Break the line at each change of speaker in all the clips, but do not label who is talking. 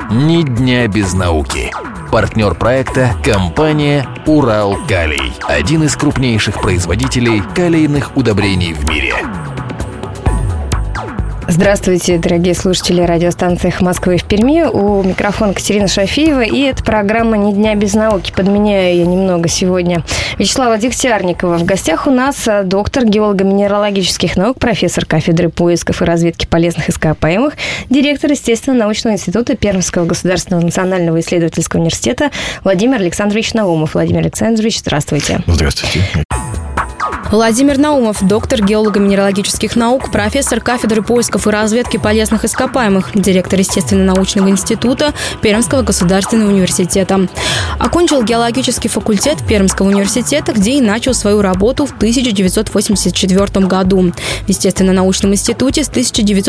Ни дня без науки. Партнер проекта – компания «Уралкалий». Один из крупнейших производителей калийных удобрений в мире.
Здравствуйте, дорогие слушатели радиостанции «Эхо Москвы» в Перми. У микрофона Катерина Шафиева, и это программа «Ни дня без науки». Подменяю я немного сегодня Вячеслава Дегтярникова. В гостях у нас доктор геолого-минералогических наук, профессор кафедры поисков и разведки полезных ископаемых, директор естественно-научного института Пермского государственного национального исследовательского университета Владимир Александрович Наумов. Владимир Александрович, здравствуйте.
Здравствуйте.
Владимир Наумов, доктор геолого-минералогических наук, профессор кафедры поисков и разведки полезных ископаемых, директор естественно-научного института Пермского государственного университета. Окончил геологический факультет Пермского университета, где и начал свою работу в 1984 году. В естественно-научном институте с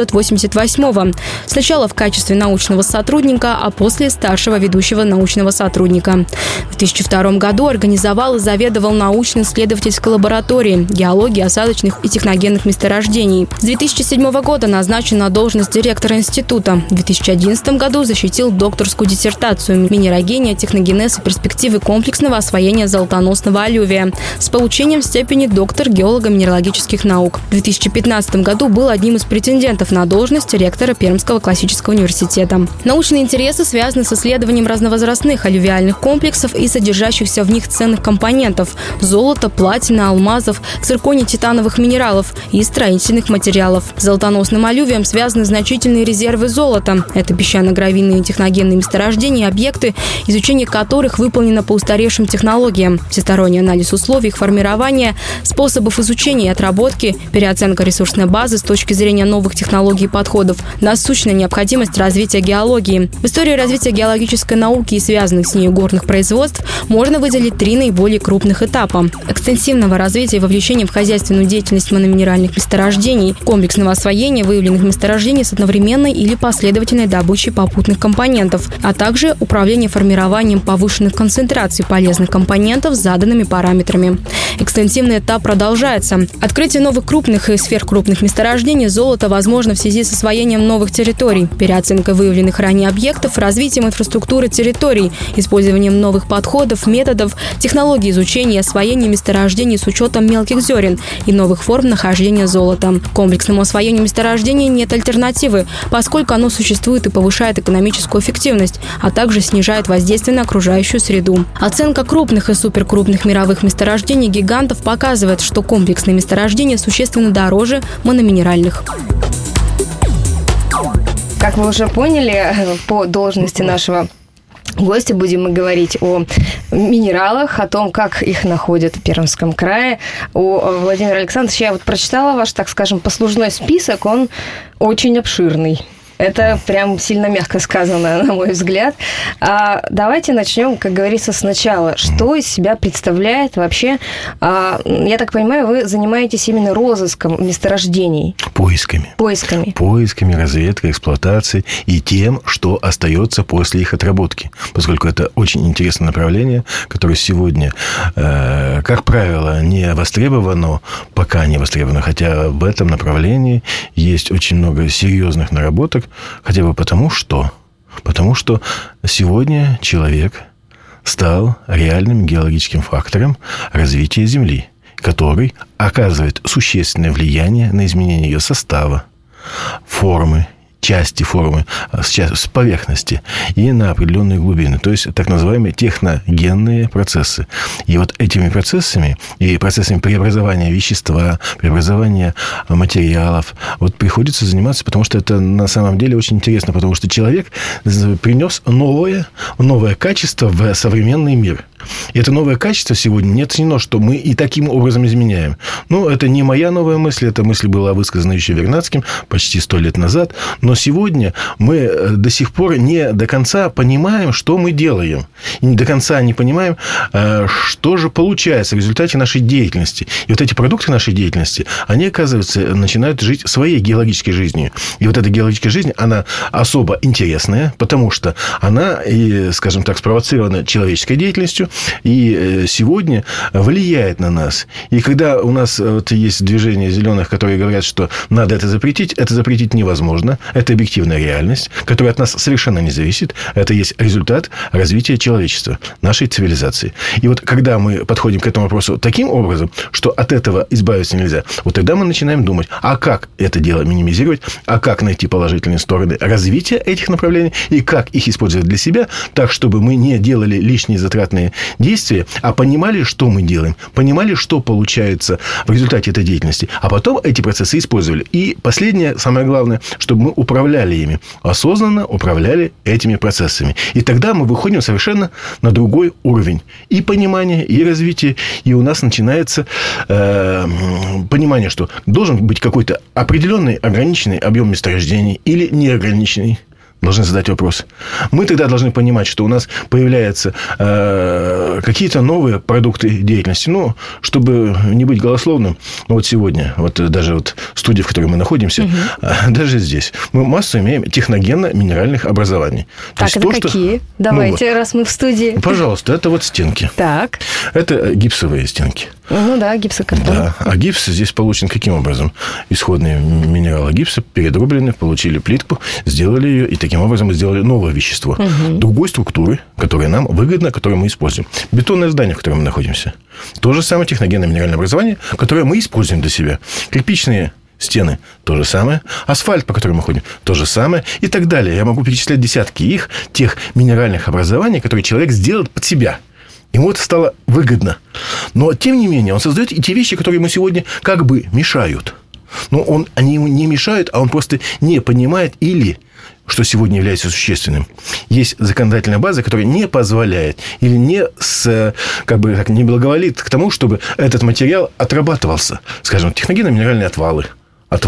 1988. Сначала в качестве научного сотрудника, а после старшего ведущего научного сотрудника. В 2002 году организовал и заведовал научно-исследовательской лабораторией геологии осадочных и техногенных месторождений. С 2007 года назначен на должность директора института. В 2011 году защитил докторскую диссертацию «Минерогения, техногенез и перспективы комплексного освоения золотоносного аллювия» с получением степени доктор геолого-минералогических наук. В 2015 году был одним из претендентов на должность ректора Пермского классического университета. Научные интересы связаны с исследованием разновозрастных аллювиальных комплексов и содержащихся в них ценных компонентов – золота, платины, алмазов, цирконий-титановых минералов и строительных материалов. С золотоносным аллювием связаны значительные резервы золота. Это песчано-гравийные техногенные месторождения и объекты, изучение которых выполнено по устаревшим технологиям. Всесторонний анализ условий их формирования, способов изучения и отработки, переоценка ресурсной базы с точки зрения новых технологий и подходов, насущная необходимость развития геологии. В истории развития геологической науки и связанных с ней горных производств можно выделить три наиболее крупных этапа: экстенсивного развития и вовлечения в хозяйственную деятельность мономинеральных месторождений, комплексного освоения выявленных месторождений с одновременной или последовательной добычей попутных компонентов, а также управление формированием повышенных концентраций полезных компонентов с заданными параметрами. Экстенсивный этап продолжается. Открытие новых крупных и сверхкрупных месторождений золота возможно в связи с освоением новых территорий, переоценкой выявленных ранее объектов, развитием инфраструктуры территорий, использованием новых подходов, методов, технологий изучения и освоения месторождений с учетом мелких зерен и новых форм нахождения золота. Комплексному освоению месторождений нет альтернативы, поскольку оно существует и повышает экономическую эффективность, а также снижает воздействие на окружающую среду. Оценка крупных и суперкрупных мировых месторождений гигантов показывает, что комплексные месторождения существенно дороже мономинеральных.
Как вы уже поняли, по должности нашего гости будем мы говорить о минералах, о том, как их находят в Пермском крае. У Владимира Александровича, я вот прочитала ваш, так скажем, послужной список, он очень обширный. Это прям сильно мягко сказано, на мой взгляд. Давайте начнем, как говорится, сначала. Что из себя представляет вообще? Я так понимаю, вы занимаетесь именно розыском месторождений. Поисками,
разведкой, эксплуатацией и тем, что остается после их отработки. Поскольку это очень интересное направление, которое сегодня, как правило, не востребовано, пока не востребовано. Хотя в этом направлении есть очень много серьезных наработок. Хотя бы потому, что сегодня человек стал реальным геологическим фактором развития Земли, который оказывает существенное влияние на изменение ее состава, формы, части формы, с поверхности и на определенные глубины. То есть, так называемые техногенные процессы. И вот этими процессами и процессами преобразования вещества, преобразования материалов вот приходится заниматься, потому что это на самом деле очень интересно, потому что человек принес новое качество в современный мир. И это новое качество сегодня не оценено, что мы и таким образом изменяем. Ну, это не моя новая мысль, эта мысль была высказана еще Вернадским почти 100 лет назад. Но сегодня мы до сих пор не до конца понимаем, что мы делаем. И не до конца не понимаем, что же получается в результате нашей деятельности. И вот эти продукты нашей деятельности, они, оказывается, начинают жить своей геологической жизнью. И вот эта геологическая жизнь, она особо интересная, потому что она, скажем так, спровоцирована человеческой деятельностью, еще и сегодня влияет на нас. И когда у нас вот есть движение зеленых, которые говорят, что надо это запретить невозможно. Это объективная реальность, которая от нас совершенно не зависит. Это есть результат развития человечества, нашей цивилизации. И вот когда мы подходим к этому вопросу таким образом, что от этого избавиться нельзя, вот тогда мы начинаем думать, а как это дело минимизировать, а как найти положительные стороны развития этих направлений и как их использовать для себя, так, чтобы мы не делали лишние затратные действия, а понимали, что мы делаем, понимали, что получается в результате этой деятельности, а потом эти процессы использовали. И последнее, самое главное, чтобы мы управляли ими, осознанно управляли этими процессами. И тогда мы выходим совершенно на другой уровень и понимания, и развития, и у нас начинается понимание, что должен быть какой-то определенный ограниченный объем месторождений или неограниченный. Должны задать вопрос. Мы тогда должны понимать, что у нас появляются какие-то новые продукты деятельности. Ну, чтобы не быть голословным, вот сегодня, вот даже вот студия, в которой мы находимся, даже здесь, мы массу имеем техногенно-минеральных образований.
Так, это какие? Давайте, раз мы в студии.
Пожалуйста, это вот стенки.
Так.
Это гипсовые стенки.
Ну да, гипсокартон.
Да. А гипс здесь получен каким образом? Исходные минералы гипса передроблены, получили плитку, сделали ее, и таким образом мы сделали новое вещество. Другой структуры, которая нам выгодна, которую мы используем. Бетонное здание, в котором мы находимся. То же самое техногенно-минеральное образование, которое мы используем для себя. Кирпичные стены – то же самое. Асфальт, по которому мы ходим – то же самое. И так далее. Я могу перечислять десятки тех минеральных образований, которые человек сделает под себя. Ему это стало выгодно. Но, тем не менее, он создает и те вещи, которые ему сегодня как бы мешают. Но они ему не мешают, а он просто не понимает или, что сегодня является существенным, есть законодательная база, которая не позволяет или не благоволит к тому, чтобы этот материал отрабатывался. Скажем, техногенно-минеральные отвалы от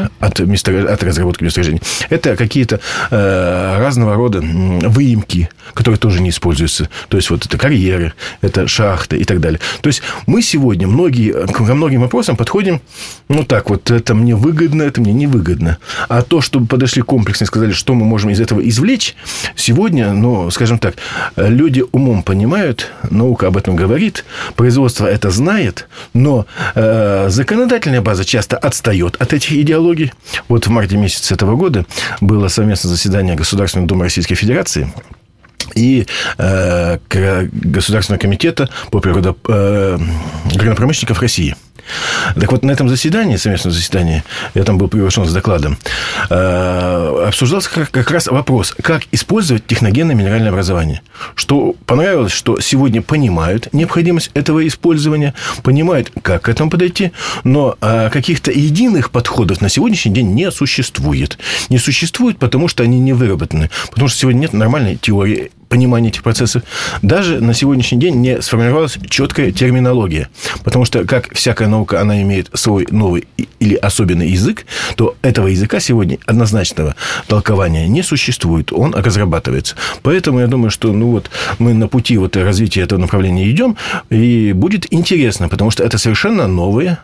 разработки месторождений. Это какие-то разного рода выемки, которые тоже не используются. То есть, вот это карьеры, это шахты и так далее. То есть, мы сегодня ко многим вопросам подходим, вот это мне выгодно, это мне невыгодно. А то, чтобы подошли комплексно и сказали, что мы можем из этого извлечь, сегодня, скажем так, люди умом понимают, наука об этом говорит, производство это знает, но законодательная база часто отстает от этих идеологий. Вот в марте месяце этого года было совместное заседание Государственной Думы Российской Федерации и Государственного комитета по горнопромышленников России. Так вот, на этом заседании, совместном заседании, я там был приглашен с докладом, обсуждался как раз вопрос, как использовать техногенно-минеральное образование. Что понравилось, что сегодня понимают необходимость этого использования, понимают, как к этому подойти, но каких-то единых подходов на сегодняшний день не существует. Не существует, потому что они не выработаны. Потому что сегодня нет нормальной теории понимания этих процессов. Даже на сегодняшний день не сформировалась четкая терминология. Потому что, как всякая наука, она имеет свой новый или особенный язык, то этого языка сегодня однозначного толкования не существует. Он разрабатывается. Поэтому я думаю, что мы на пути развития этого направления идем, и будет интересно, потому что это совершенно новое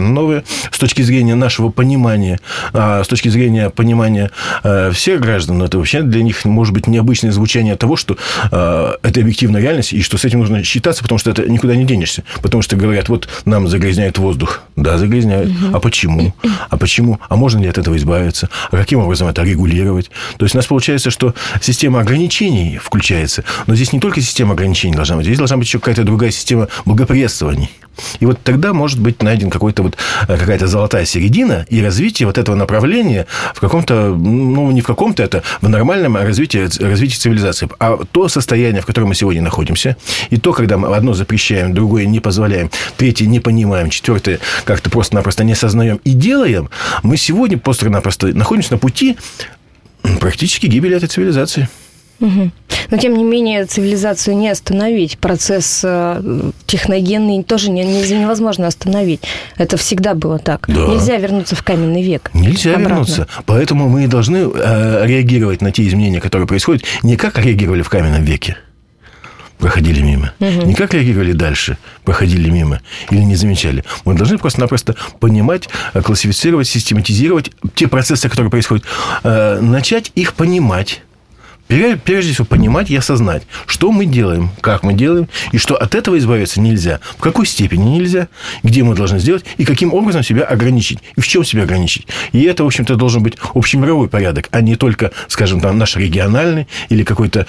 с точки зрения нашего понимания, с точки зрения понимания всех граждан. Это вообще для них может быть необычное звучание того, что это объективная реальность, и что с этим нужно считаться, потому что это никуда не денешься. Потому что говорят, вот нам загрязняют воздух. Да, загрязняют. А почему? А можно ли от этого избавиться? А каким образом это регулировать? То есть, у нас получается, что система ограничений включается. Но здесь не только система ограничений должна быть. Здесь должна быть еще какая-то другая система благоприятствований. И вот тогда может быть найден какая-то золотая середина и развитие этого направления в каком-то, не в каком-то, это в нормальном развитии цивилизации. А то состояние, в котором мы сегодня находимся, и то, когда мы одно запрещаем, другое не позволяем, третье не понимаем, четвертое как-то просто-напросто не осознаем и делаем, мы сегодня просто-напросто находимся на пути практически гибели этой цивилизации.
Угу. Но, тем не менее, цивилизацию не остановить. Процесс техногенный тоже невозможно остановить. Это всегда было так. Да. Нельзя вернуться в каменный век.
Нельзя вернуться. Поэтому мы должны реагировать на те изменения, которые происходят, не как реагировали в каменном веке. Проходили мимо. Не как реагировали дальше, проходили мимо или не замечали. Мы должны просто-напросто понимать, классифицировать, систематизировать те процессы, которые происходят, начать их понимать, прежде всего понимать и осознать, что мы делаем, как мы делаем, и что от этого избавиться нельзя, в какой степени нельзя, где мы должны сделать, и каким образом себя ограничить, и в чем себя ограничить. И это, в общем-то, должен быть общемировой порядок, а не только, скажем, там, наш региональный или какой-то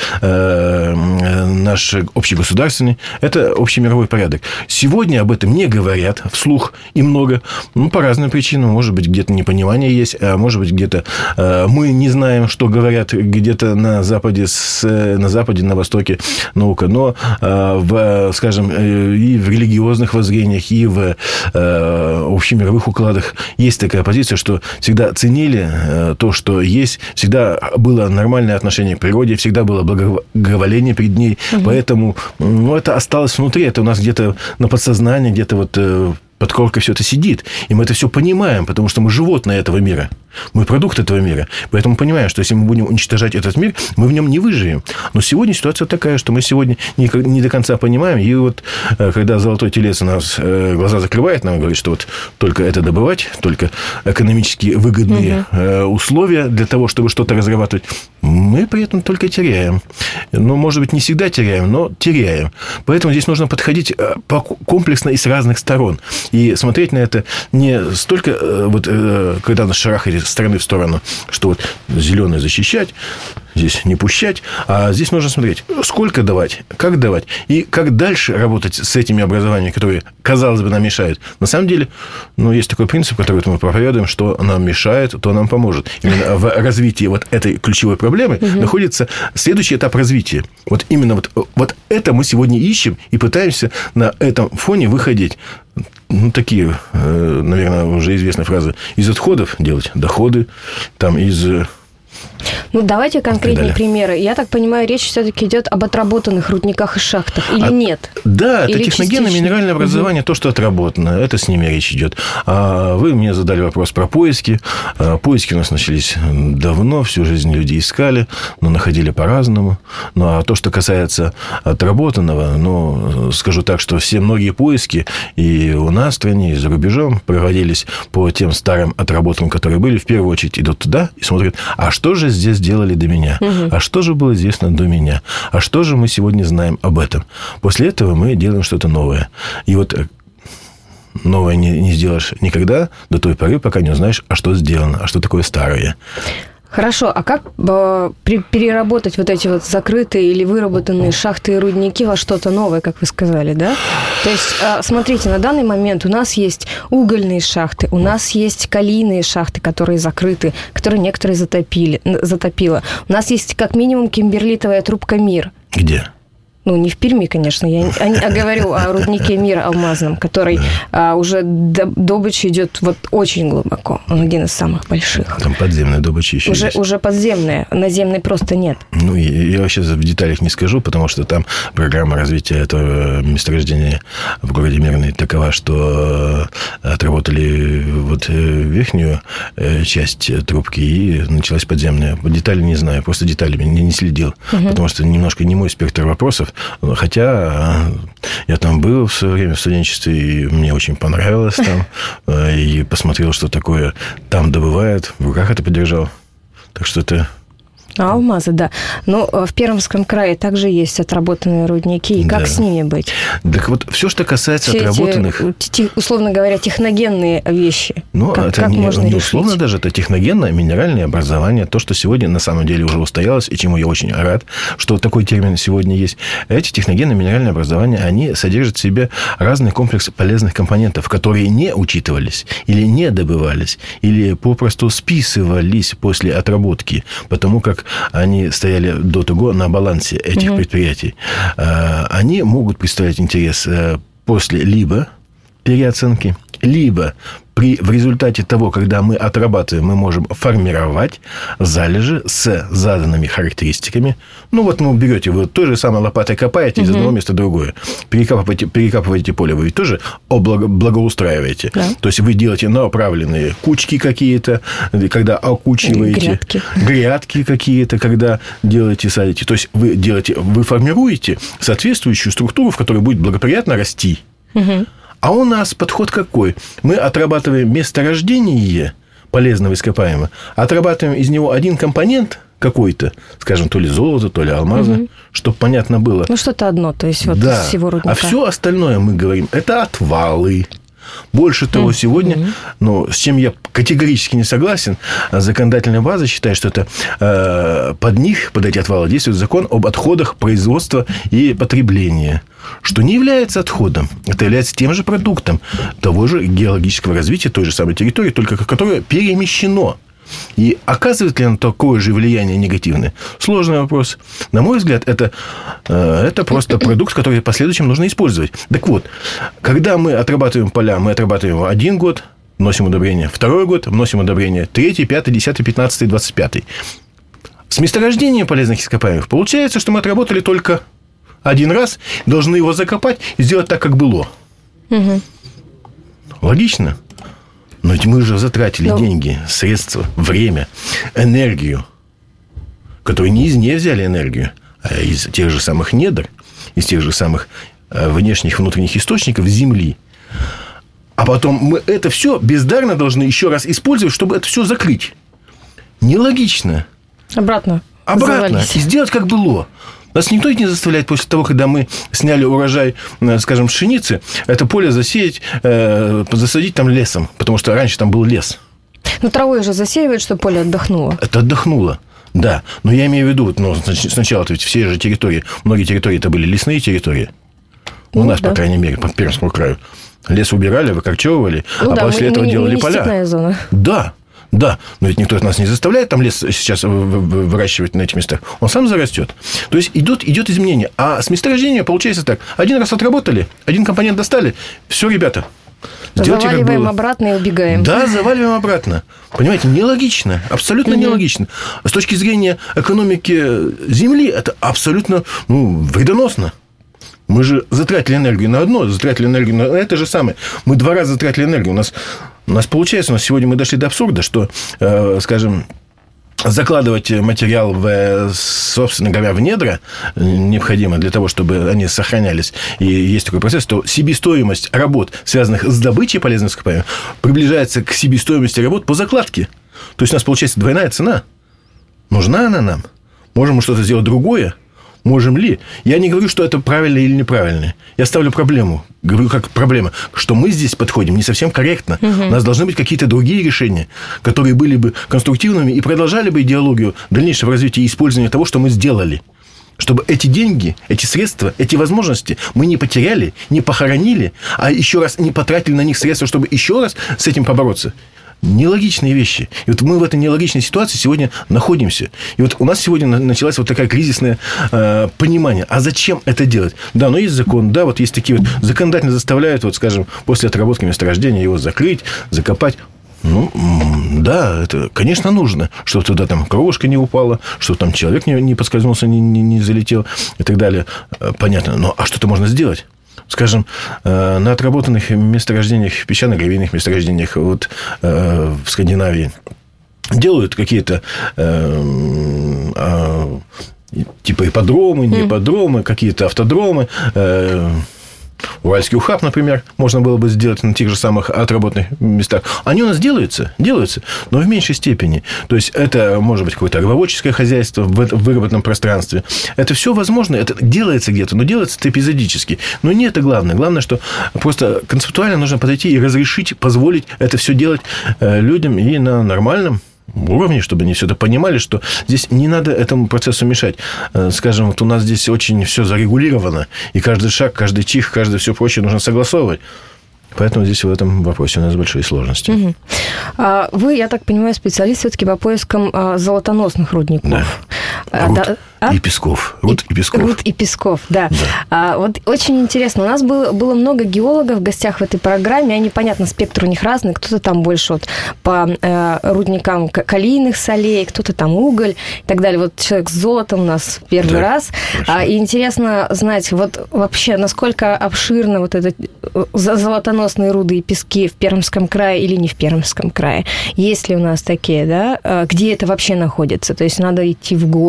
наш общегосударственный. Это общемировой порядок. Сегодня об этом не говорят вслух и много, по разным причинам. Может быть, где-то непонимание есть, а может быть, где-то мы не знаем, что говорят где-то на Западе, на Востоке наука, но, скажем, и в религиозных воззрениях, и в общемировых укладах есть такая позиция, что всегда ценили то, что есть, всегда было нормальное отношение к природе, всегда было благоволение перед ней, поэтому это осталось внутри, это у нас где-то на подсознании, где-то вот под коркой все это сидит. И мы это все понимаем, потому что мы животные этого мира. Мы продукт этого мира. Поэтому понимаем, что если мы будем уничтожать этот мир, мы в нем не выживем. Но сегодня ситуация такая, что мы сегодня не до конца понимаем. И вот когда золотой телец у нас глаза закрывает, нам говорит, что вот только это добывать, только экономически выгодные условия для того, чтобы что-то разрабатывать, мы при этом только теряем. Ну, может быть, не всегда теряем, но теряем. Поэтому здесь нужно подходить комплексно и с разных сторон. И смотреть на это не столько, вот, когда нас шарахает из стороны в сторону, что вот зеленое защищать, здесь не пущать, а здесь нужно смотреть, сколько давать, как давать, и как дальше работать с этими образованиями, которые, казалось бы, нам мешают. На самом деле, есть такой принцип, который мы проповедуем, что нам мешает, то нам поможет. Именно в развитии вот этой ключевой проблемы находится следующий этап развития. Вот именно вот это мы сегодня ищем и пытаемся на этом фоне выходить. Такие, наверное, уже известные фразы. Из отходов делать доходы, там из...
давайте конкретные примеры. Я так понимаю, речь все-таки идет об отработанных рудниках и шахтах. Или нет?
Да, это техногенное минеральное образование, то, что отработано. Это с ними речь идет. А вы мне задали вопрос про поиски. Поиски у нас начались давно. Всю жизнь люди искали, но находили по-разному. А то, что касается отработанного, скажу так, что многие поиски и у нас в стране, и за рубежом проводились по тем старым отработкам, которые были. В первую очередь идут туда и смотрят, а что же здесь делали до меня? А что же было известно до меня? А что же мы сегодня знаем об этом? После этого мы делаем что-то новое. И вот новое не сделаешь никогда до той поры, пока не узнаешь, а что сделано, а что такое старое.
Хорошо, а как переработать вот эти вот закрытые или выработанные шахты и рудники во что-то новое, как вы сказали, да? То есть, смотрите, на данный момент у нас есть угольные шахты, у нас есть калийные шахты, которые закрыты, которые некоторые затопило. У нас есть как минимум кимберлитовая трубка «Мир».
Где?
Не в Перми, конечно, я говорю о руднике «Мир» алмазном, который уже добыча идет очень глубоко. Он один из самых больших.
Там подземная добыча еще есть.
Уже подземная, наземной просто нет.
Я вообще в деталях не скажу, потому что там программа развития этого месторождения в городе Мирный такова, что отработали верхнюю часть трубки и началась подземная. Детали не знаю, просто деталями не следил, потому что немножко не мой спектр вопросов. Хотя я там был в свое время в студенчестве, и мне очень понравилось там. И посмотрел, что такое там добывают. В руках это подержал. Так что это...
Алмазы, да. Но в Пермском крае также есть отработанные рудники. И как с ними быть?
Так вот, все, что касается отработанных...
условно говоря, техногенные вещи.
Это не условно даже, это техногенное минеральное образование. То, что сегодня на самом деле уже устоялось, и чему я очень рад, что такой термин сегодня есть. Эти техногенные минеральные образования, они содержат в себе разный комплекс полезных компонентов, которые не учитывались, или не добывались, или попросту списывались после отработки, потому как они стояли до того на балансе этих предприятий. Они могут представлять интерес после либо переоценки, либо в результате того, когда мы отрабатываем, мы можем формировать залежи с заданными характеристиками. Мы берете, вы той же самой лопатой копаете из одного места в другое. Перекапываете поле, вы ведь тоже благоустраиваете. Да. То есть, вы делаете направленные кучки какие-то, когда окучиваете. Грядки какие-то, когда делаете, садите. То есть, вы формируете соответствующую структуру, в которой будет благоприятно расти. А у нас подход какой? Мы отрабатываем месторождение полезного ископаемого, отрабатываем из него один компонент, какой-то, скажем, то ли золото, то ли алмазы, чтобы понятно было.
Ну, что-то одно, то есть вот из всего рудника.
А все остальное мы говорим, это отвалы. Больше того, сегодня, с чем я категорически не согласен, законодательная база считает, что это под эти отвалы действует закон об отходах производства и потребления, что не является отходом. Это является тем же продуктом того же геологического развития той же самой территории, только которое перемещено. И оказывает ли оно такое же влияние негативное? Сложный вопрос. На мой взгляд, это просто продукт, который в последующем нужно использовать. Так вот, когда мы отрабатываем поля, мы отрабатываем его 1 год, вносим удобрения, 2-й год, вносим удобрения, 3-й, 5-й, 10-й, 15-й, 25-й. С месторождением полезных ископаемых получается, что мы отработали только 1 раз, должны его закопать и сделать так, как было. Логично? Но ведь мы же затратили деньги, средства, время, энергию, которые не из нее взяли энергию, а из тех же самых недр, из тех же самых внешних, внутренних источников Земли. А потом мы это все бездарно должны еще раз использовать, чтобы это все закрыть. Нелогично.
Обратно.
И сделать, как было. Нас никто не заставляет после того, когда мы сняли урожай, скажем, пшеницы, это поле засеять, засадить там лесом, потому что раньше там был лес.
Ну, травой же засеивают, чтобы поле отдохнуло.
Это отдохнуло, да. Но я имею в виду, сначала ведь все же территории, многие территории это были лесные территории. У нас, по крайней мере, по Пермскому краю. Лес убирали, выкорчевывали, после этого делали поля.
Степная зона.
Да, но ведь никто от нас не заставляет там лес сейчас выращивать на этих местах. Он сам зарастет. То есть, идет изменение. А с месторождения получается так. 1 раз отработали, 1 компонент достали. Все, ребята, сделайте,
заваливаем
как было.
Обратно и убегаем.
Да, заваливаем обратно. Понимаете, нелогично. Абсолютно нелогично. С точки зрения экономики Земли, это абсолютно вредоносно. Мы же затратили энергию на одно, затратили энергию на это же самое. Мы 2 раза затратили энергию. У нас получается, сегодня мы дошли до абсурда, что, скажем, закладывать материал, собственно говоря, в недра необходимо для того, чтобы они сохранялись, и есть такой процесс, то себестоимость работ, связанных с добычей полезных ископаемых, приближается к себестоимости работ по закладке. То есть, у нас получается двойная цена. Нужна она нам? Можем мы что-то сделать другое? Можем ли? Я не говорю, что это правильно или неправильно. Я ставлю проблему. Говорю, как проблема, что мы здесь подходим не совсем корректно. У нас должны быть какие-то другие решения, которые были бы конструктивными и продолжали бы идеологию дальнейшего развития и использования того, что мы сделали. Чтобы эти деньги, эти средства, эти возможности мы не потеряли, не похоронили, а еще раз не потратили на них средства, чтобы еще раз с этим побороться. Нелогичные вещи. И вот мы в этой нелогичной ситуации сегодня находимся. И вот у нас сегодня началась вот такая кризисное понимание. А зачем это делать? Да, но есть закон, да, вот есть такие вот законодательно заставляют, вот, скажем, после отработки месторождения его закрыть, закопать. Да, это, конечно, нужно, чтобы туда там кровушка не упала, чтобы там человек не подскользнулся, не залетел и так далее. Понятно. Но а что-то можно сделать? Скажем, на отработанных месторождениях, песчано-гравийных месторождениях в Скандинавии делают какие-то типа ипподромы, не ипподромы, какие-то автодромы. Уральский УХАП, например, можно было бы сделать на тех же самых отработанных местах. Они у нас делаются, но в меньшей степени. То есть, это может быть какое-то рыбоводческое хозяйство в выработанном пространстве. Это все возможно, это делается где-то, но делается это эпизодически. Но не это главное. Главное, что просто концептуально нужно подойти и разрешить, позволить это все делать людям и на нормальном уровне, чтобы они все это понимали, что здесь не надо этому процессу мешать. Скажем, вот у нас здесь очень все зарегулировано, и каждый шаг, каждый чих, каждое все прочее нужно согласовывать. Поэтому здесь в этом вопросе у нас большие сложности.
Вы, я так понимаю, специалист все-таки по поискам золотоносных рудников.
Да. И песков. Руд и песков,
да. Вот очень интересно. У нас было много геологов в гостях в этой программе. Они, понятно, спектр у них разный. Кто-то там больше вот по рудникам калийных солей, кто-то там уголь и так далее. Вот человек с золотом у нас первый раз. И интересно знать, вот вообще, насколько обширно вот это золотоносные руды и пески в Пермском крае или не в Пермском крае. Есть ли у нас такие, да? Где это вообще находится? То есть, надо идти в горы,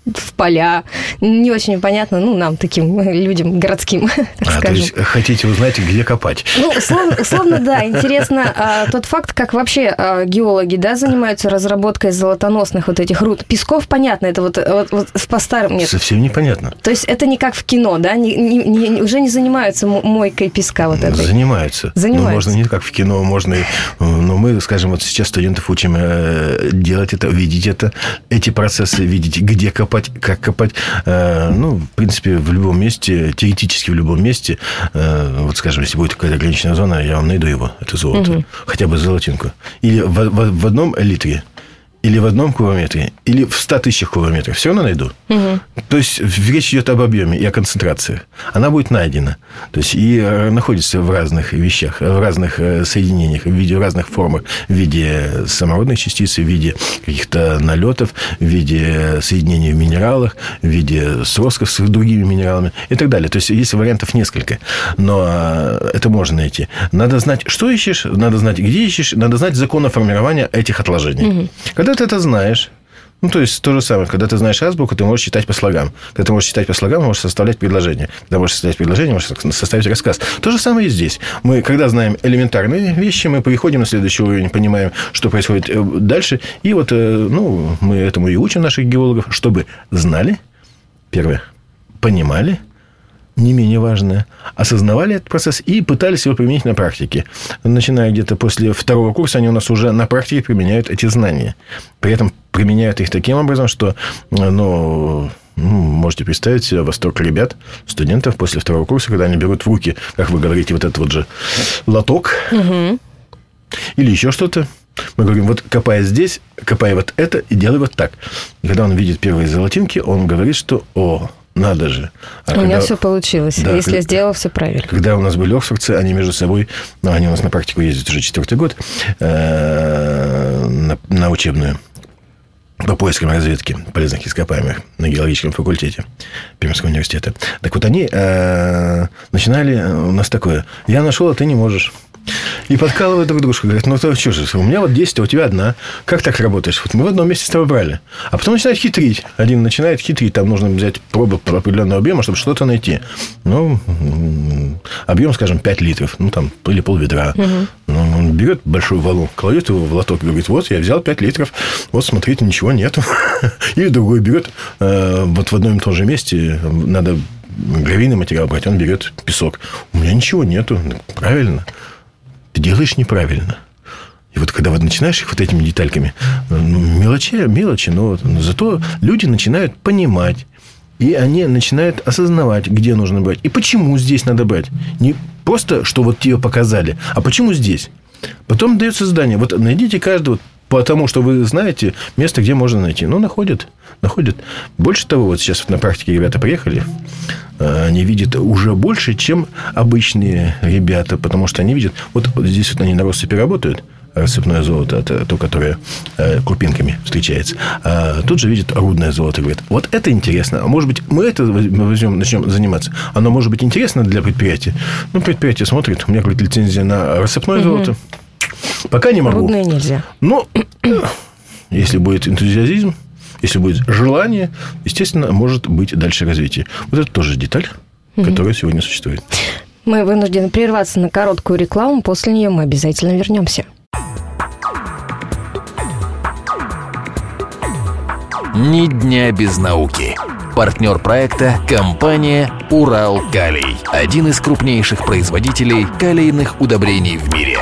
в поля. Не очень понятно, нам, таким людям городским, так скажем.
То есть хотите узнать, где копать?
Условно, да. Интересно тот факт, как вообще геологи, да, занимаются разработкой золотоносных вот этих руд. Песков, понятно, это вот по-старому нет.
Совсем непонятно.
То есть это не как в кино, да? Уже не занимаются мойкой песка вот этой?
Занимаются. Можно не как в кино, можно... Но мы, скажем, вот сейчас студентов учим делать это, видеть это, эти процессы, видеть, где копать, как копать. В принципе, в любом месте, теоретически в любом месте, вот, скажем, если будет какая-то ограниченная зона, я вам найду его, это золото. Хотя бы золотинку. Или в одном литре, или в одном кубометре, или в 100 тысячах кубометров. Все равно найду. То есть речь идет об объеме и о концентрации. Она будет найдена. То есть и находится в разных вещах, в разных соединениях, в виде разных формах, в виде самородных частиц, в виде каких-то налетов, в виде соединений в минералах, в виде сростков с другими минералами и так далее. То есть есть вариантов несколько. Но это можно найти. Надо знать, что ищешь, надо знать, где ищешь, надо знать законы формирования этих отложений. Когда ты это знаешь, то есть то же самое, когда ты знаешь азбуку, ты можешь читать по слогам. Когда ты можешь читать по слогам, можешь составлять предложение. Когда можешь составлять предложение, можешь составить рассказ. То же самое и здесь. Мы, когда знаем элементарные вещи, мы переходим на следующий уровень, понимаем, что происходит дальше. И вот, мы этому и учим наших геологов, чтобы знали, первое, понимали, не менее важное, осознавали этот процесс и пытались его применить на практике. Начиная где-то после 2-го курса, они у нас уже на практике применяют эти знания. При этом применяют их таким образом, что, можете представить себе восторг ребят, студентов после 2-го курса, когда они берут в руки, как вы говорите, вот этот вот же лоток или еще что-то. Мы говорим, вот копай здесь, копай вот это и делай вот так. И когда он видит первые золотинки, он говорит, что надо же.
У меня все получилось, да, если я сделал все правильно.
Когда у нас были оксфордцы, они между собой... они у нас на практику ездят уже 4-й год на учебную по поискам разведки полезных ископаемых на геологическом факультете Пермского университета. Так вот, они начинали у нас такое. Я нашел, а ты не можешь. И подкалывают друг дружку. Говорят, то что же, у меня вот 10, а у тебя одна. Как так работаешь? Вот мы в одном месте с тобой брали. А потом начинает хитрить. Один начинает хитрить. Там нужно взять пробу определенного объема, чтобы что-то найти. Объем, скажем, 5 литров. Или пол-ведра. Он берет большую валу, кладет его в лоток и говорит, вот, я взял 5 литров. Вот, смотрите, ничего нету. Или другой берет вот в одном и том же месте. Надо гравийный материал брать. Он берет песок. У меня ничего нету. Правильно. Ты делаешь неправильно. И вот когда вот начинаешь их вот этими детальками, мелочи, но зато люди начинают понимать. И они начинают осознавать, где нужно брать. И почему здесь надо брать. Не просто, что вот тебе показали, а почему здесь. Потом дается задание. Вот найдите каждого, потому что вы знаете место, где можно найти. Находят. Больше того, вот сейчас вот на практике ребята приехали, они видят уже больше, чем обычные ребята, потому что они видят, вот здесь вот они на россыпи работают, рассыпное золото, это то, которое крупинками встречается. А тут же видят рудное золото. Говорят, вот это интересно. А может быть, мы это возьмем, начнем заниматься. Оно может быть интересно для предприятия. Предприятие смотрит, у меня, говорит, лицензия на рассыпное золото. Пока не могу.
Рудное нельзя.
Но если будет энтузиазм, если будет желание, естественно, может быть дальше развитие. Вот это тоже деталь, которая сегодня существует.
Мы вынуждены прерваться на короткую рекламу. После нее мы обязательно вернемся.
Ни дня без науки. Партнер проекта – компания «Урал-Калий». Один из крупнейших производителей калийных удобрений в мире.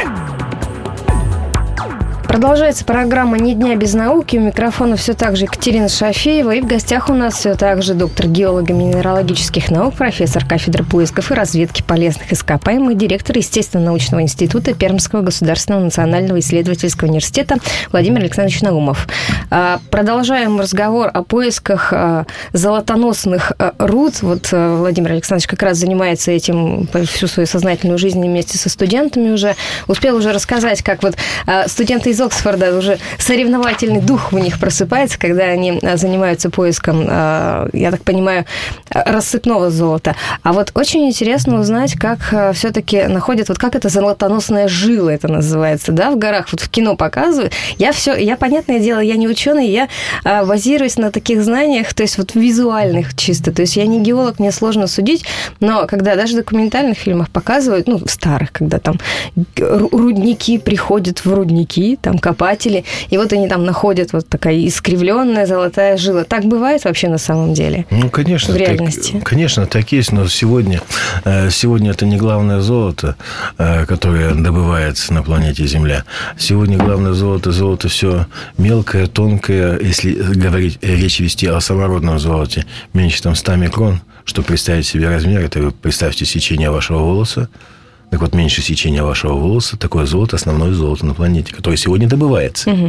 Продолжается программа «Ни дня без науки». У микрофона все так же Екатерина Шафеева. И в гостях у нас все так же доктор геолого-минералогических наук, профессор кафедры поисков и разведки полезных ископаемых, директор естественно-научного института Пермского государственного национального исследовательского университета Владимир Александрович Наумов. Продолжаем разговор о поисках золотоносных руд. Вот Владимир Александрович как раз занимается этим всю свою сознательную жизнь вместе со студентами уже. Успел уже рассказать, как вот студенты из Оксфорда уже соревновательный дух в них просыпается, когда они занимаются поиском, я так понимаю, рассыпного золота. А вот очень интересно узнать, как все-таки находят, вот как это золотоносная жила, это называется, да, в горах. Вот в кино показывают. Я, понятное дело, я не ученый, я базируюсь на таких знаниях, то есть вот визуальных чисто. То есть я не геолог, мне сложно судить, но когда даже в документальных фильмах показывают, в старых, когда там рудники приходят в рудники, там копатели, и вот они там находят вот такая искривленная золотая жила. Так бывает вообще на самом деле?
Конечно.
В реальности?
Конечно, так есть, но сегодня это не главное золото, которое добывается на планете Земля. Сегодня главное золото все мелкое, тонкое, если речь вести о самородном золоте, меньше там 100 микрон. Чтобы представить себе размер, это вы представьте сечение вашего волоса. Так вот, меньше сечения вашего волоса, такое золото, основное золото на планете, которое сегодня добывается. Угу.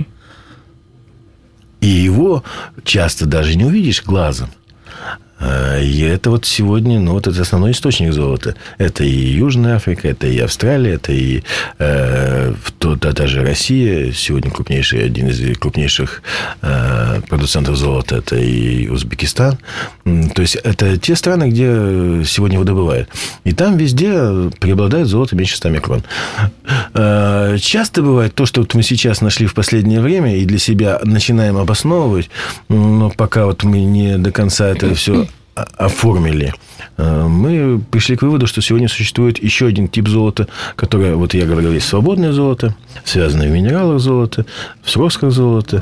И его часто даже не увидишь глазом. И это вот сегодня, это основной источник золота. Это и Южная Африка, это и Австралия, это и даже Россия. Сегодня один из крупнейших продуцентов золота. Это и Узбекистан. То есть, это те страны, где сегодня его добывают. И там везде преобладает золото меньше 100 микрон. Часто бывает то, что мы сейчас нашли в последнее время, и для себя начинаем обосновывать, но пока мы не до конца это все оформили, мы пришли к выводу, что сегодня существует еще один тип золота, которое, я говорил, есть свободное золото, связанное в минералах золото, в сростках золото,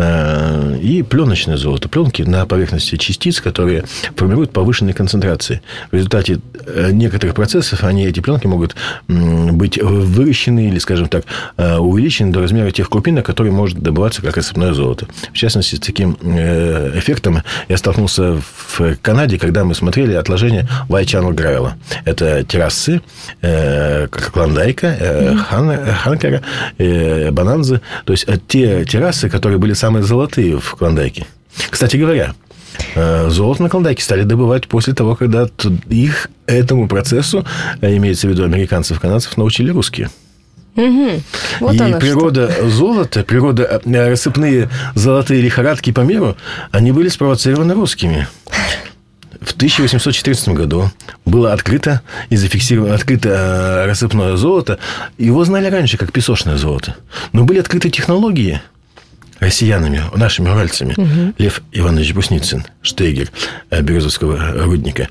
и пленочное золото. Пленки на поверхности частиц, которые формируют повышенные концентрации. В результате некоторых процессов эти пленки могут быть выращены или, скажем так, увеличены до размера тех крупинок, которые может добываться как рассыпное золото. В частности, с таким эффектом я столкнулся в Канаде, когда мы смотрели отложения White Channel Gravel. Это террасы Клондайка, Ханкера, Бонанзы. То есть, те террасы, которые были самые золотые в Клондайке. Кстати говоря, золото на Клондайке стали добывать после того, когда их этому процессу, имеется в виду американцев, канадцев, научили русские.
Угу. Вот
и природа золота, рассыпные золотые лихорадки по миру, они были спровоцированы русскими. В 1814 году было открыто и зафиксировано рассыпное золото. Его знали раньше как песочное золото. Но были открыты технологии россиянами, нашими уральцами. Угу. Лев Иванович Брусницын, штейгер Березовского рудника,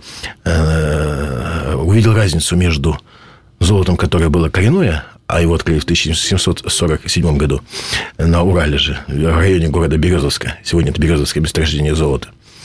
увидел разницу между золотом, которое было коренное, а его открыли в 1747 году на Урале же, в районе города Березовска. Сегодня это Березовское месторождение золота.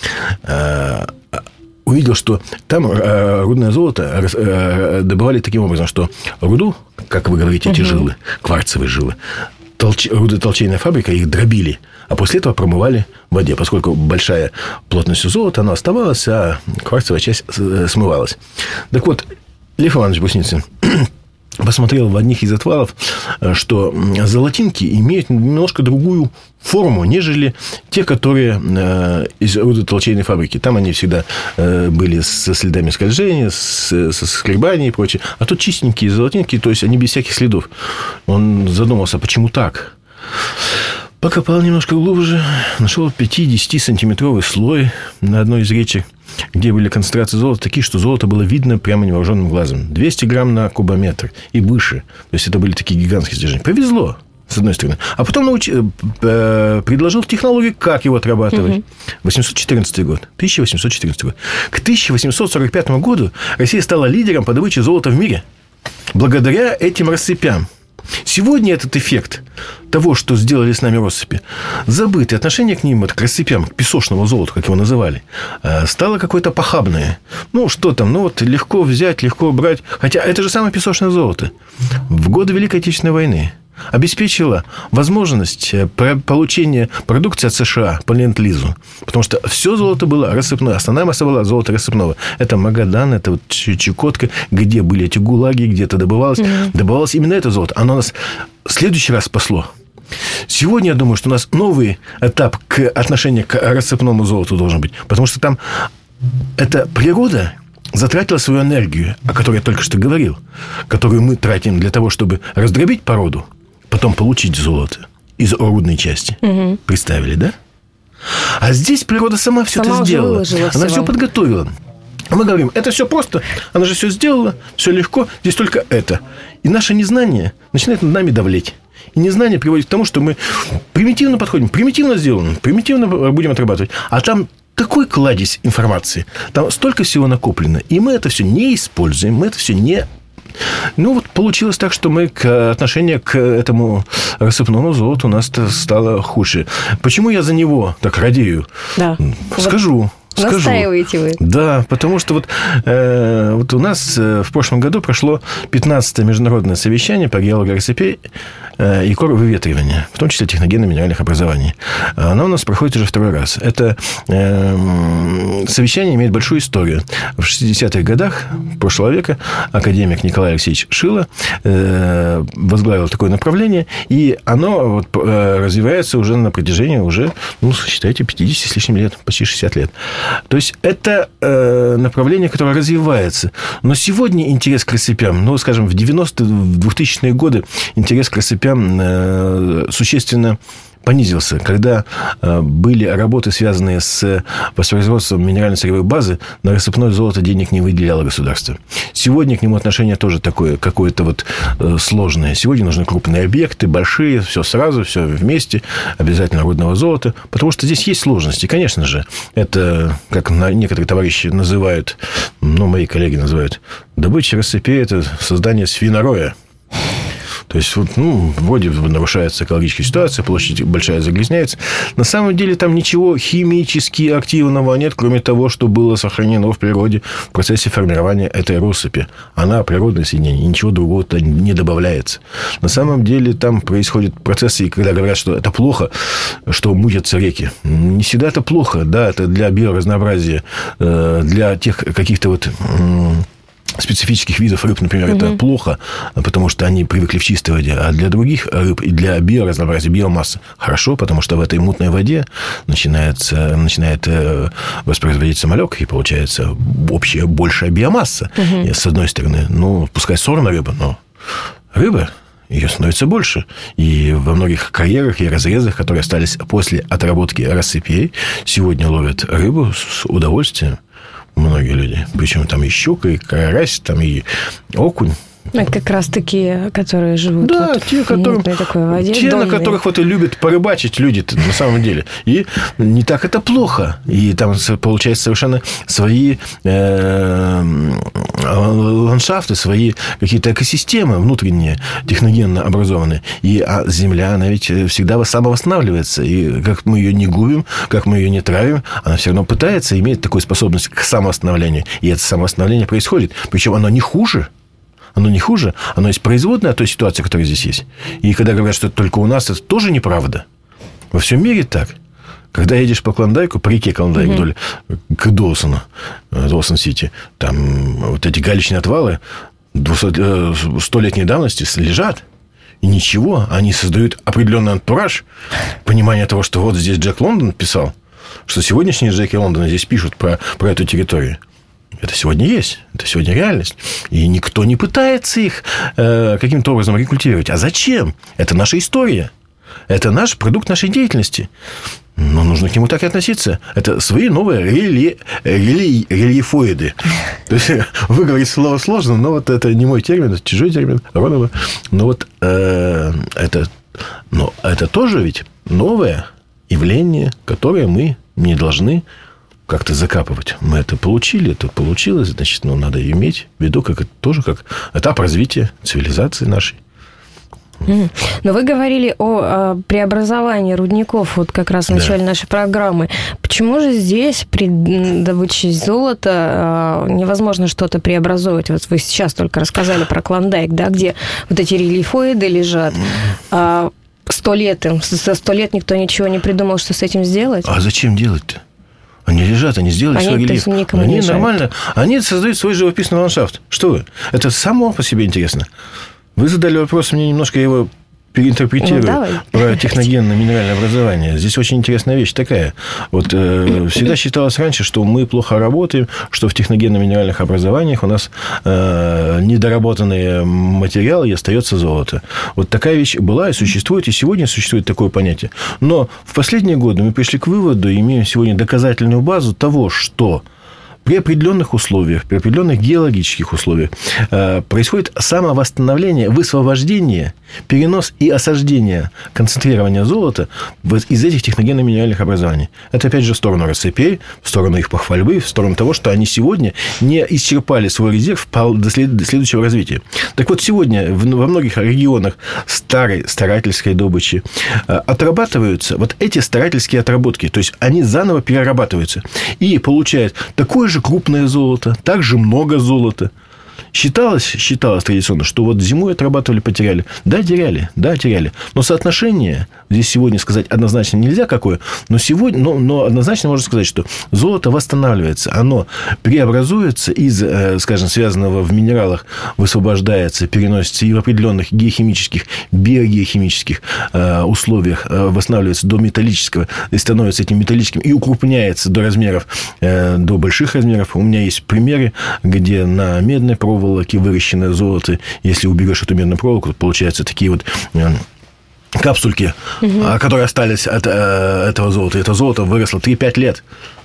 Увидел, что там рудное золото добывали таким образом, что руду, как вы говорите, эти жилы, кварцевые жилы, рудотолчейная фабрика, их дробили, а после этого промывали в воде, поскольку большая плотность золота, она оставалась, а кварцевая часть смывалась. Так вот, Лев Иванович Брусницын посмотрел в одних из отвалов, что золотинки имеют немножко другую форму, нежели те, которые из рудотолчейной фабрики. Там они всегда были со следами скольжения, со скребанием и прочее. А тут чистенькие золотинки, то есть они без всяких следов. Он задумался, почему так? Покопал немножко глубже, нашел 5-10-сантиметровый слой на одной из речек, где были концентрации золота такие, что золото было видно прямо невооруженным глазом. 200 грамм на кубометр и выше. То есть, это были такие гигантские стержни. Повезло, с одной стороны. А потом предложил технологию, как его отрабатывать. 1814 год. 1814 год. К 1845 году Россия стала лидером по добыче золота в мире. Благодаря этим россыпям. Сегодня этот эффект того, что сделали с нами россыпи, забытое отношение к ним, к россыпям, к песочному золоту, как его называли, стало какое-то похабное. Что там, легко взять, легко брать. Хотя это же самое песочное золото. В годы Великой Отечественной войны обеспечила возможность получения продукции от США по ленд-лизу. Потому что все золото было рассыпное. Основная масса была золото рассыпного. Это Магадан, это Чукотка, где были эти гулаги, где-то добывалось. Добывалось именно это золото. Оно нас в следующий раз спасло. Сегодня, я думаю, что у нас новый этап отношения к рассыпному золоту должен быть. Потому что там эта природа затратила свою энергию, о которой я только что говорил, которую мы тратим для того, чтобы раздробить породу, потом получить золото из рудной части. Угу. Представили, да? А здесь природа сама все это сделала. Она все подготовила. Мы говорим, это все просто, она же все сделала, все легко, здесь только это. И наше незнание начинает над нами давлеть. И незнание приводит к тому, что мы примитивно подходим, примитивно сделаем, примитивно будем отрабатывать. А там такой кладезь информации, там столько всего накоплено. И мы это все не используем, мы это все не... Ну, вот получилось так, что отношение к этому рассыпному золоту у нас стало худшее. Почему я за него так радею? Да. Скажу.
Настаиваете вы.
Да, потому что вот у нас в прошлом году прошло 15-е международное совещание по геологорассыпи и выветривания, в том числе техногенно-минеральных образований. Оно у нас проходит уже второй раз. Это совещание имеет большую историю. В 60-х годах прошлого века академик Николай Алексеевич Шило возглавил такое направление, и оно развивается уже на протяжении считайте, 50 с лишним лет, почти 60 лет. То есть, это направление, которое развивается. Но сегодня интерес к рассыпям, скажем, в 90-е, в 2000-е годы интерес к рассыпям существенно понизился. Когда были работы, связанные с воспроизводством минерально-сырьевой базы, на рассыпное золото денег не выделяло государство. Сегодня к нему отношение тоже такое, какое-то сложное. Сегодня нужны крупные объекты, большие, все сразу, все вместе, обязательно рудного золота, потому что здесь есть сложности. Конечно же, это, как некоторые товарищи называют, мои коллеги называют, добыча рассыпей – это создание свинороя. То есть, вроде нарушается экологическая ситуация, площадь большая загрязняется. На самом деле, там ничего химически активного нет, кроме того, что было сохранено в природе в процессе формирования этой россыпи. Она природное соединение, ничего другого не добавляется. На самом деле, там происходят процессы, и когда говорят, что это плохо, что мутятся реки. Не всегда это плохо, да, это для биоразнообразия, для тех каких-то специфических видов рыб, например, это плохо, потому что они привыкли в чистой воде, а для других рыб и для биоразнообразия, биомассы хорошо, потому что в этой мутной воде начинает воспроизводиться малек, и получается общая большая биомасса. И, с одной стороны, пускай сорная рыба, но рыба, ее становится больше. И во многих карьерах и разрезах, которые остались после отработки рассыпей, сегодня ловят рыбу с удовольствием. Многие люди. Причем там и щука, и карась, там и окунь.
Как раз такие, которые живут
в мутной
такой воде.
Те, на которых и любят порыбачить люди на самом деле. И не так это плохо. И там получается совершенно свои ландшафты, свои какие-то экосистемы внутренние, техногенно образованные. И земля, она ведь всегда самовосстанавливается. И как мы ее не губим, как мы ее не травим, она все равно пытается, имеет такую способность к самовосстановлению. И это самовосстановление происходит. Причем оно не хуже. Оно не хуже, оно есть производное от той ситуации, которая здесь есть. И когда говорят, что это только у нас, это тоже неправда. Во всем мире так. Когда едешь по Клондайку, по реке Клондайк вдоль к Доусону, Доусон-Сити, там вот эти галечные отвалы 100-летней давности лежат. И ничего, они создают определенный антураж, понимание того, что вот здесь Джек Лондон писал, что сегодняшние Джеки Лондона здесь пишут про эту территорию. Это сегодня есть, это сегодня реальность. И никто не пытается их каким-то образом рекультивировать. А зачем? Это наша история. Это наш продукт нашей деятельности. Но нужно к нему так и относиться. Это свои новые рельефоиды. То есть, выговорить слово сложно, но вот это не мой термин, это чужой термин, родовый. Но вот это тоже ведь новое явление, которое мы не должны как-то закапывать. Мы это получили, это получилось, значит, надо иметь в виду, как этап развития цивилизации нашей.
Но вы говорили о преобразовании рудников вот как раз в начале нашей программы. Почему же здесь при добыче золота невозможно что-то преобразовывать? Вот вы сейчас только рассказали про Клондайк, да, где вот эти рельефоиды лежат. 100 лет им. За 100 лет никто ничего не придумал, что с этим сделать.
А зачем делать-то? Они лежат, они сделали свой рельеф. Они нормально. Они создают свой живописный ландшафт. Что вы? Это само по себе интересно. Вы задали вопрос, мне немножко его переинтерпретирую про техногенное минеральное образование. Здесь очень интересная вещь такая. Вот всегда считалось раньше, что мы плохо работаем, что в техногенно-минеральных образованиях у нас недоработанные материалы и остается золото. Вот такая вещь была и существует, и сегодня существует такое понятие. Но в последние годы мы пришли к выводу, имеем сегодня доказательную базу того, что при определенных условиях, при определенных геологических условиях происходит самовосстановление, высвобождение, перенос и осаждение концентрирования золота из этих техногенно-минеральных образований. Это, опять же, в сторону рассыпей, в сторону их похвальбы, в сторону того, что они сегодня не исчерпали свой резерв до следующего развития. Так вот, сегодня во многих регионах старой старательской добычи отрабатываются вот эти старательские отработки. То есть, они заново перерабатываются. И получают такое же крупное золото, также много золота. Считалось традиционно, что вот зимой отрабатывали, потеряли. Да, теряли. Но соотношение, здесь сегодня сказать однозначно нельзя какое, но однозначно можно сказать, что золото восстанавливается. Оно преобразуется из, скажем, связанного в минералах, высвобождается, переносится и в определенных геохимических, биогеохимических условиях восстанавливается до металлического, и становится этим металлическим, и укрупняется до размеров, до больших размеров. У меня есть примеры, где на медной проволоке выращенное золото, если уберешь эту медную проволоку, то получаются такие вот капсульки, которые остались от этого золота. Это золото выросло 3-5 лет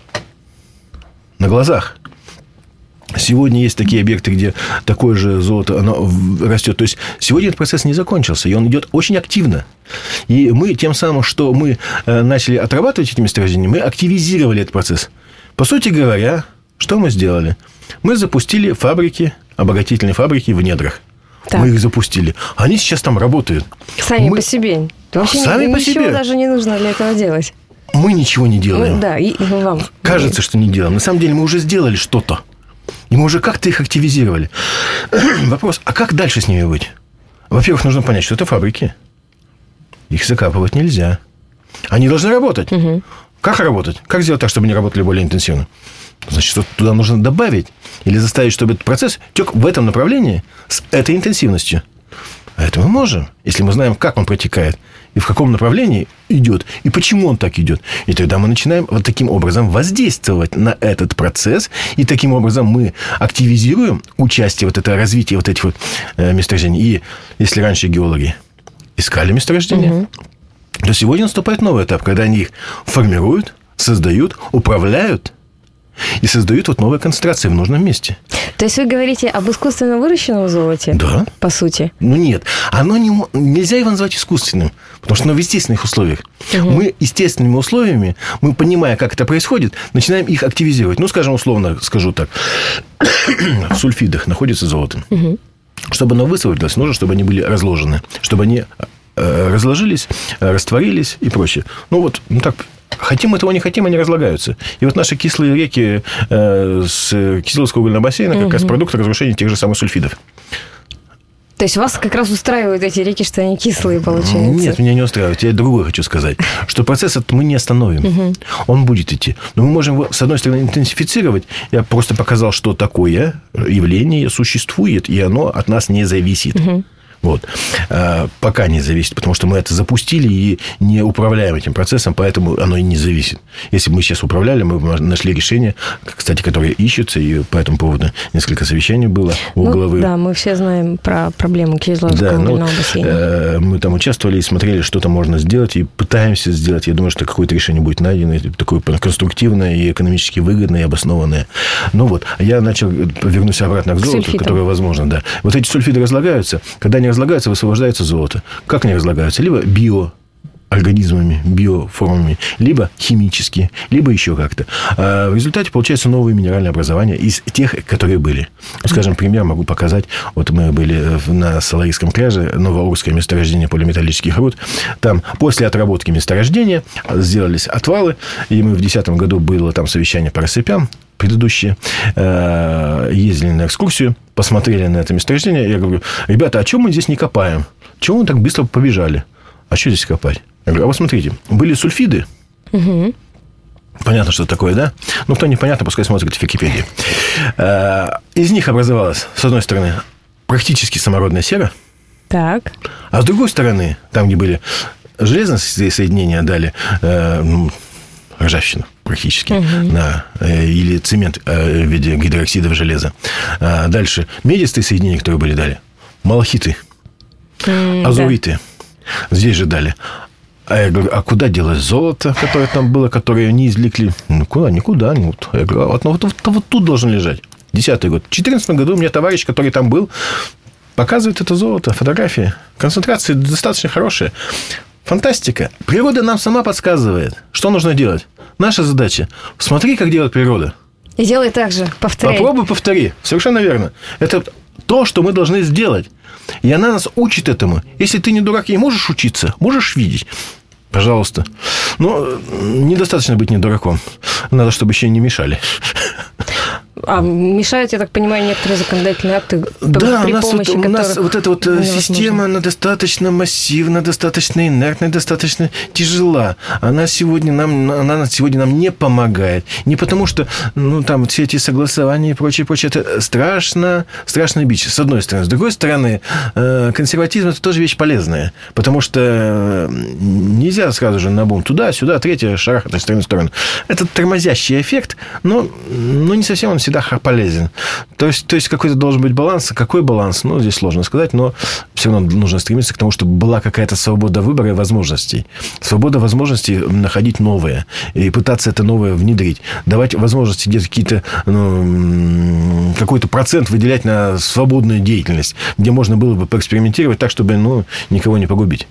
на глазах. Сегодня есть такие объекты, где такое же золото оно растет. То есть, сегодня этот процесс не закончился, и он идет очень активно. И мы тем самым, что мы начали отрабатывать эти месторождения, мы активизировали этот процесс. По сути говоря, что мы сделали? Мы запустили фабрики, обогатительные фабрики в недрах. Так. Мы их запустили. Они сейчас там работают.
Сами по себе. Вообще ничего даже не нужно для этого делать.
Мы ничего не делаем.
Да, и вам.
Кажется, что не делаем. На самом деле мы уже сделали что-то. И мы уже как-то их активизировали. Вопрос, а как дальше с ними быть? Во-первых, нужно понять, что это фабрики. Их закапывать нельзя. Они должны работать. Угу. Как работать? Как сделать так, чтобы они работали более интенсивно? Значит, что туда нужно добавить или заставить, чтобы этот процесс тек в этом направлении с этой интенсивностью. А это мы можем, если мы знаем, как он протекает, и в каком направлении идет, и почему он так идет. И тогда мы начинаем вот таким образом воздействовать на этот процесс, и таким образом мы активизируем участие, вот это развитие вот этих вот месторождений. И если раньше геологи искали месторождения, то сегодня наступает новый этап, когда они их формируют, создают, управляют и создают вот новые концентрации в нужном месте.
То есть, вы говорите об искусственно выращенном золоте?
Да.
По сути?
Ну, нет. Нельзя его назвать искусственным, потому что оно в естественных условиях. Угу. Мы естественными условиями, мы, понимая, как это происходит, начинаем их активизировать. Ну, скажем, условно скажу так. В сульфидах находится золото. Угу. Чтобы оно высвободилось, нужно, чтобы они были разложены. Чтобы они разложились, растворились и прочее. Так... Хотим этого, не хотим, они разлагаются. И вот наши кислые реки с Кизиловского угольного бассейна как раз продукт разрушения тех же самых сульфидов.
То есть, вас как раз устраивают эти реки, что они кислые, получается?
Нет, меня не устраивает. Я другое хочу сказать. Что процесс этот мы не остановим. Он будет идти. Но мы можем его, с одной стороны, интенсифицировать. Я просто показал, что такое явление существует, и оно от нас не зависит. Вот. Пока не зависит, потому что мы это запустили и не управляем этим процессом, поэтому оно и не зависит. Если бы мы сейчас управляли, мы бы нашли решение, кстати, которое ищется, и по этому поводу несколько совещаний было у главы.
Да, мы все знаем про проблему Кизиловского угольного бассейна.
Мы там участвовали и смотрели, что там можно сделать, и пытаемся сделать. Я думаю, что какое-то решение будет найдено, такое конструктивное и экономически выгодное, и обоснованное. Я вернусь обратно к золоту, которое возможно, да. Вот эти сульфиды разлагаются, когда они разлагаются, высвобождается золото. Как они разлагаются? Либо биоорганизмами, биоформами, либо химически, либо еще как-то. В результате получается новые минеральные образования из тех, которые были. Скажем, пример могу показать. Вот мы были на Саларийском кряже, новоурское месторождение полиметаллических руд. Там после отработки месторождения сделались отвалы, и мы в 2010 году было там совещание по рассыпям, предыдущие, ездили на экскурсию, посмотрели на это месторождение. Я говорю, ребята, а чего мы здесь не копаем? Чего мы так быстро побежали? А что здесь копать? Я говорю, а вот смотрите, были сульфиды. Угу. Понятно, что это такое, да? Кто непонятно, пускай смотрит в Википедии. Из них образовалась, с одной стороны, практически самородная сера.
Так.
А с другой стороны, там, где были железные соединения, дали ржавчину практически, или цемент в виде гидроксидов железа. Дальше медистые соединения, которые были, дали малахиты, азуриты. Да. Здесь же дали. А я говорю, а куда делось золото, которое там было, которое не извлекли? Ну, куда? Никуда. Я говорю, вот тут должен лежать. 10-й год. В 2014 году у меня товарищ, который там был, показывает это золото, фотографии. Концентрации достаточно хорошие. Фантастика. Природа нам сама подсказывает, что нужно делать. Наша задача – смотри, как делает природа.
И делай так же. Повторяй.
Попробуй, повтори. Совершенно верно. Это то, что мы должны сделать. И она нас учит этому. Если ты не дурак и можешь учиться, можешь видеть, пожалуйста. Но недостаточно быть не дураком. Надо, чтобы еще не мешали.
А мешают, я так понимаю, некоторые законодательные акты,
да,
при помощи
у нас вот эта вот система, она достаточно массивна, достаточно инертная, достаточно тяжела. Она сегодня нам не помогает. Не потому, что там все эти согласования и прочее, это страшный бич, с одной стороны. С другой стороны, консерватизм – это тоже вещь полезная. Потому что нельзя сразу же набум туда, сюда, третье, шарахать из стороны в сторону. Это тормозящий эффект, но не совсем он всегда полезен. То есть какой-то должен быть баланс. Какой баланс? Здесь сложно сказать, но все равно нужно стремиться к тому, чтобы была какая-то свобода выбора и возможностей. Свобода возможностей находить новое и пытаться это новое внедрить. Давать возможности где-то какие-то какой-то процент выделять на свободную деятельность, где можно было бы поэкспериментировать так, чтобы никого не погубить.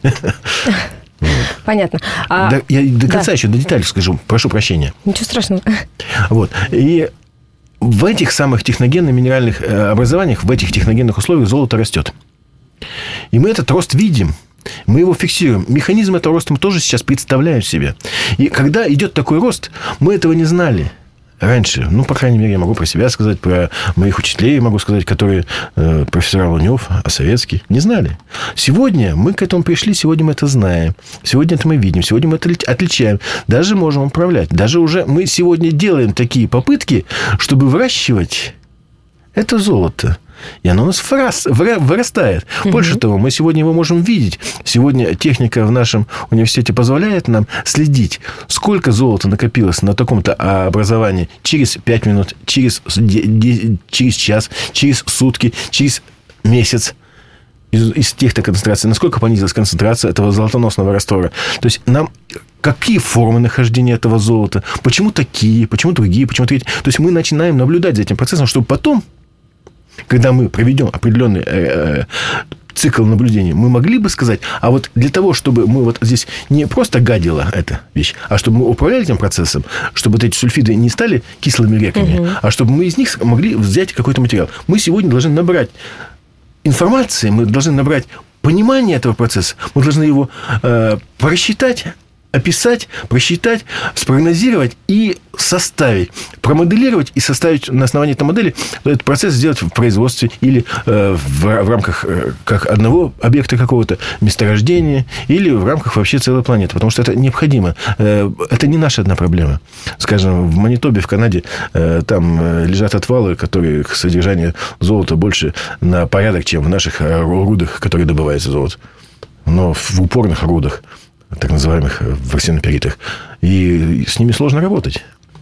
Понятно.
Я до конца еще до деталей скажу. Прошу прощения.
Ничего страшного.
Вот. И в этих самых техногенно-минеральных образованиях, в этих техногенных условиях золото растет. И мы этот рост видим. Мы его фиксируем. Механизм этого роста мы тоже сейчас представляем себе. И когда идет такой рост, мы этого не знали раньше. По крайней мере, я могу про себя сказать, про моих учителей могу сказать, которые профессора Лунев, Советский, не знали. Сегодня мы к этому пришли, сегодня мы это знаем. Сегодня это мы видим, сегодня мы это отличаем. Даже можем управлять. Даже уже мы сегодня делаем такие попытки, чтобы выращивать это золото. И оно у нас вырастает. Больше того, мы сегодня его можем видеть. Сегодня техника в нашем университете позволяет нам следить, сколько золота накопилось на таком-то образовании через 5 минут, через час, через сутки, через месяц. Из тех-то концентраций. Насколько понизилась концентрация этого золотоносного раствора. То есть нам какие формы нахождения этого золота, почему такие, почему другие, почему третьи. То есть мы начинаем наблюдать за этим процессом, чтобы потом, когда мы проведем определенный цикл наблюдений, мы могли бы сказать, а вот для того, чтобы мы вот здесь не просто гадила эта вещь, а чтобы мы управляли этим процессом, чтобы вот эти сульфиды не стали кислыми реками, а чтобы мы из них могли взять какой-то материал. Мы сегодня должны набрать информации, мы должны набрать понимание этого процесса, мы должны его просчитать, описать, просчитать, спрогнозировать и составить, промоделировать и составить на основании этой модели этот процесс сделать в производстве или в рамках как одного объекта какого-то месторождения или в рамках вообще целой планеты. Потому что это необходимо. Это не наша одна проблема. Скажем, в Манитобе, в Канаде, там лежат отвалы, которые к содержанию золота больше на порядок, чем в наших рудах, которые добывается золото. Но в упорных рудах, так называемых в арсенопиритах. И с ними сложно работать.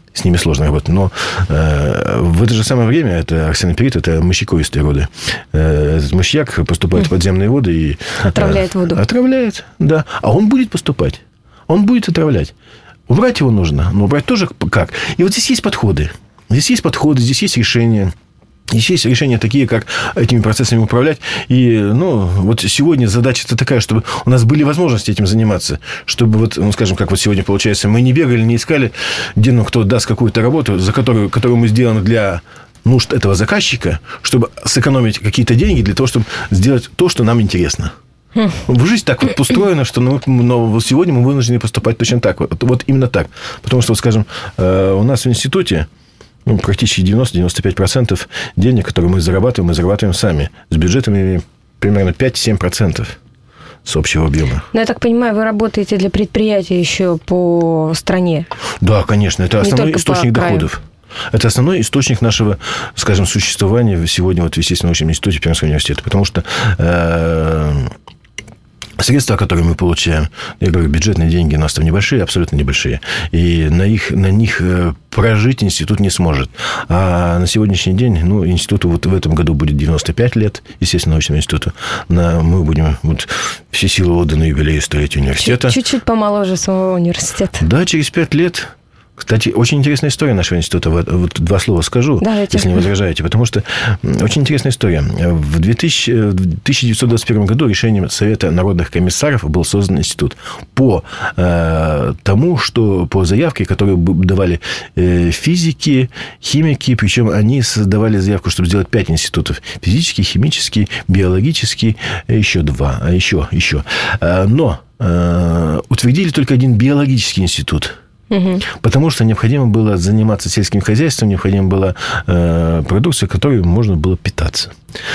Но в это же самое время это арсенопирит, это мощаковистые руды. Этот мощьяк поступает в подземные воды и
отравляет воду.
Отравляет, да. А он будет поступать. Он будет отравлять. Убрать его нужно. Но убрать тоже как? И вот здесь есть подходы. Здесь есть решения. Здесь есть решения такие, как этими процессами управлять. И, вот сегодня задача-то такая, чтобы у нас были возможности этим заниматься. Чтобы, скажем, как вот сегодня получается, мы не бегали, не искали, где кто даст какую-то работу, которую мы сделаем для нужд этого заказчика, чтобы сэкономить какие-то деньги для того, чтобы сделать то, что нам интересно. Жизнь так вот устроена, что сегодня мы вынуждены поступать точно так. Вот именно так. Потому что, скажем, у нас в институте практически 90-95% денег, которые мы зарабатываем сами. С бюджетами примерно 5-7% с общего объема.
Но я так понимаю, вы работаете для предприятий еще по стране?
Да, конечно. Это основной источник доходов. Это основной источник нашего, скажем, существования сегодня вот в Естественном научном институте Пермского университета. Потому что средства, которые мы получаем, я говорю, бюджетные деньги у нас там небольшие, абсолютно небольшие. И на них прожить институт не сможет. А на сегодняшний день, институту вот в этом году будет 95 лет, естественно, научному институту. Мы будем все силы отданы юбилею столетия университета.
Чуть-чуть помоложе самого университета.
Да, через 5 лет... Кстати, очень интересная история нашего института. Вот 2 слова скажу, если не возражаете. Потому что очень интересная история. В 1921 году решением Совета народных комиссаров был создан институт по тому, что по заявке, которую давали физики, химики, причем они создавали заявку, чтобы сделать 5 институтов. Физический, химический, биологический, еще 2. Еще. Но утвердили только один биологический институт. Потому что необходимо было заниматься сельским хозяйством, необходимо было продукция, которой можно было питаться.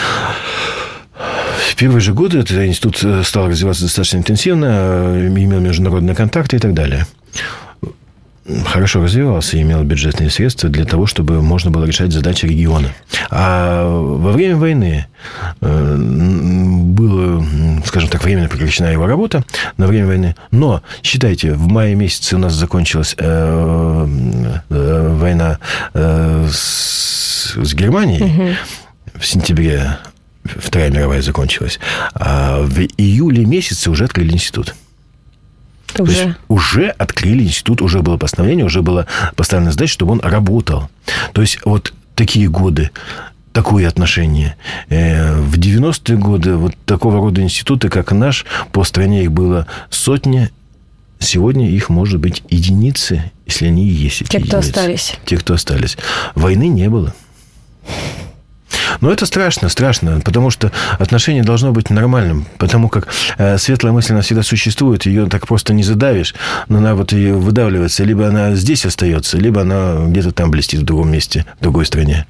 В первые же годы этот институт стал развиваться достаточно интенсивно, имел международные контакты и так далее. Хорошо развивался и имел бюджетные средства для того, чтобы можно было решать задачи региона. А во время войны было, скажем так, временно прекращена его работа на время войны. Но, считайте, в мае месяце у нас закончилась война с Германией. В сентябре Вторая мировая закончилась. А в июле месяце уже открыли институт. То есть уже открыли институт, уже было постановление, уже была поставлена задача, чтобы он работал. То есть вот такие годы, такое отношение. В 90-е годы вот такого рода институты, как наш, по стране их было сотни. Сегодня их может быть единицы, если они и есть.
Те, кто остались.
Те, кто остались. Войны не было. Но это страшно, потому что отношение должно быть нормальным, потому как светлая мысль, она всегда существует, ее так просто не задавишь, но она вот ее выдавливается, либо она здесь остается, либо она где-то там блестит в другом месте, в другой стране.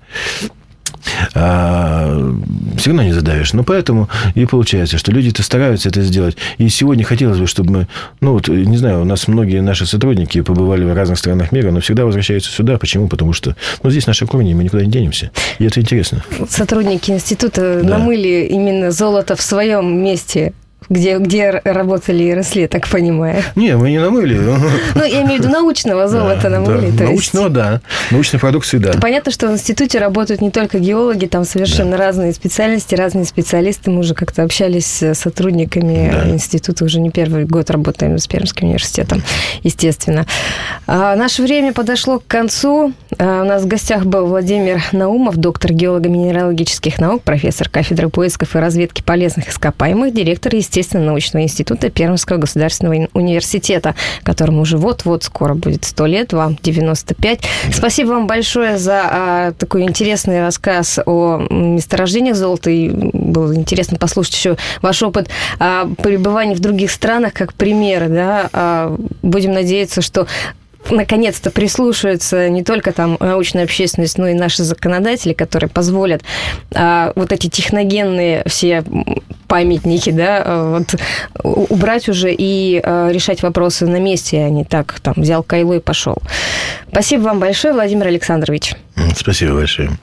Все равно не задавишь. Но поэтому и получается, что люди-то стараются это сделать. И сегодня хотелось бы, чтобы мы... не знаю, у нас многие наши сотрудники побывали в разных странах мира, но всегда возвращаются сюда. Почему? Потому что здесь наши корни, мы никуда не денемся. И это интересно.
Сотрудники института намыли именно золото в своем месте, где работали и росли, так понимаю.
Не, мы не намыли.
Я имею в виду научного золота намыли.
Да, научного, да. Научной продукции, да.
Понятно, что в институте работают не только геологи, там совершенно разные специальности, разные специалисты. Мы уже как-то общались с сотрудниками института, уже не первый год работаем с Пермским университетом, естественно. Наше время подошло к концу. У нас в гостях был Владимир Наумов, доктор геолого-минералогических наук, профессор кафедры поисков и разведки полезных ископаемых, директор Естественно-научного института Пермского государственного университета, которому уже вот-вот скоро будет 100 лет, вам 95. Спасибо вам большое за такой интересный рассказ о месторождениях золота. И было интересно послушать еще ваш опыт пребывания в других странах как пример. Да? Будем надеяться, что наконец-то прислушаются не только там научная общественность, но и наши законодатели, которые позволят вот эти техногенные все памятники, убрать уже и решать вопросы на месте, а не так, взял кайло и пошел. Спасибо вам большое, Владимир Александрович.
Спасибо большое.